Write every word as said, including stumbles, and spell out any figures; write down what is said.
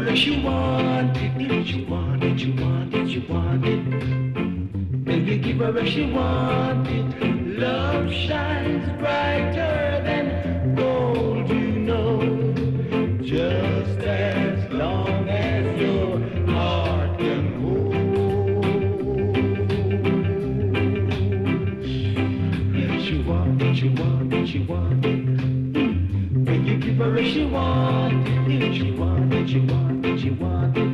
her as you want it, if you want it, you want it, you want it. Baby, give her as she want it. Love shines brighter than gold, you know. Just as long as your heart can hold. If you want it, you want it, you want it. When you give her as she want it, if you want it, you want it, you want it.